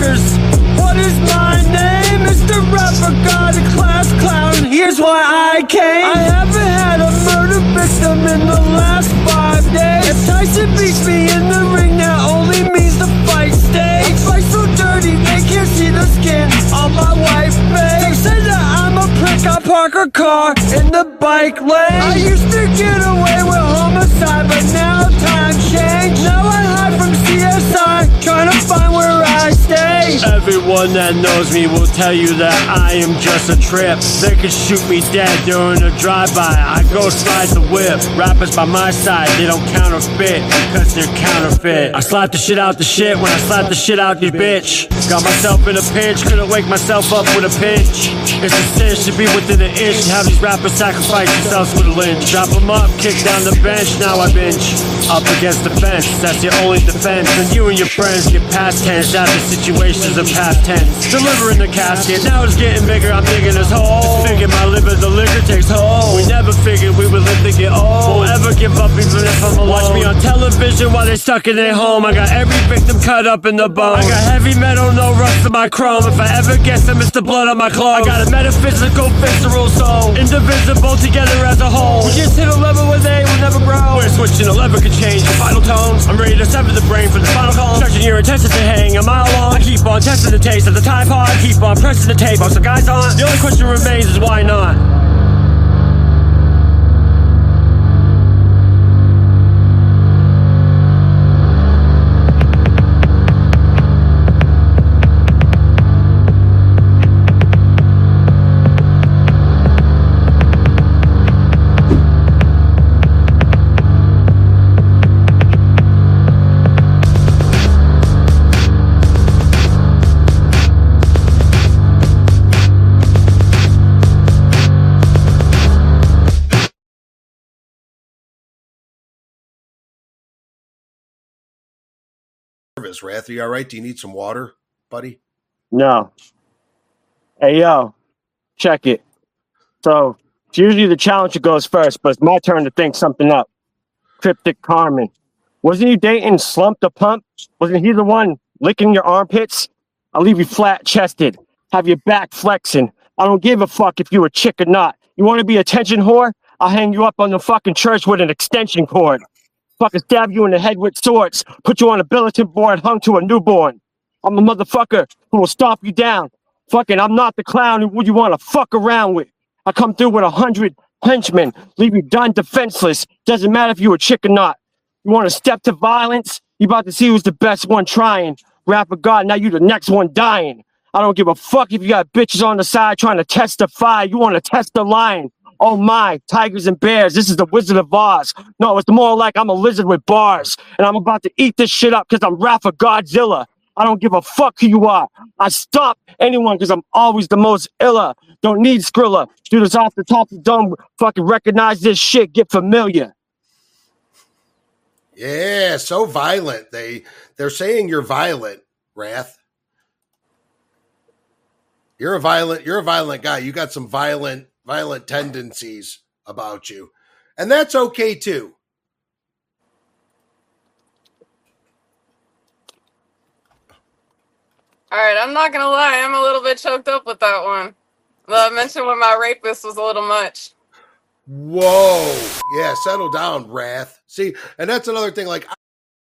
motherfuckers. What is my name? Mr. Rapper God, a class clown. Here's why I came. I haven't had a murder victim in the last 5 days. If Tyson beats me in the ring, that only means the fight stays. I fight so dirty, they can't see the skin on my white face. They say that I'm a prick, I park a car in the bike lane. I used to get away with homicide, but now times change. Now I hide from CSI, trying to find where I stay. Everyone that knows me will tell you that I am just a trip. They could shoot me dead during a drive-by, I go slide the whip. Rappers by my side, they don't counterfeit because they're counterfeit. I slap the shit out the shit when I slap the shit out your bitch. Got myself in a pinch, couldn't wake myself up with a pinch. It's a sin to be within an inch, have these rappers sacrifice themselves with a lynch. Drop them up, kick down the bench, now I bench up against the fence, that's your only defense. And you and your friends get past tense after situations are past tense. Delivering the casket, now it's getting bigger, I'm digging this hole. Figure my liver, the liquor takes hold. We never figured we would live to get old. Won't ever give up even if I'm alone. Watch me on television while they stuck in their home. I got every victim cut up in the bone. I got heavy metal, no rust in my chrome. If I ever guess them, it's the blood on my clothes. I got a metaphysical, visceral soul, indivisible together as a whole. We just hit a level where they will never grow. We're switching, a lever could change the final tones. I'm ready to sever the brain for the final call. Stretching your intestines to hang a mile long. I keep on testing the taste of the Tide Pod. Keep on pressing the tape on some guys on. The only question remains is why not? Wrath, are you all right? Do you need some water, buddy? No. Hey, yo, check it. So, it's usually the challenger goes first, but it's my turn to think something up. Cryptic Carmen. Wasn't you dating Slump the Pump? Wasn't he the one licking your armpits? I'll leave you flat-chested, have your back flexing. I don't give a fuck if you a chick or not. You want to be a attention whore? I'll hang you up on the fucking church with an extension cord. Fucking stab you in the head with swords, put you on a bulletin board hung to a newborn. I'm a motherfucker who will stomp you down. Fucking, I'm not the clown who you want to fuck around with. I come through with 100 henchmen, leave you done defenseless. Doesn't matter if you a chick or not. You want to step to violence? You about to see who's the best one trying. Rapper God, now you the next one dying. I don't give a fuck if you got bitches on the side trying to testify. You want to test the line. Oh my, tigers and bears, this is the Wizard of Oz. No, it's more like I'm a lizard with bars, and I'm about to eat this shit up because I'm Rapper Godzilla. I don't give a fuck who you are. I stop anyone because I'm always the most illa. Don't need Skrilla. Do this off the top of the dome. Fucking recognize this shit. Get familiar. Yeah, so violent. They're saying you're violent, Wrath. You're a violent guy. You got some violent tendencies about you. And that's okay too. All right, I'm not going to lie. I'm a little bit choked up with that one. The mention with my rapist was a little much. Whoa. Yeah, settle down, Wrath. See, and that's another thing. Like,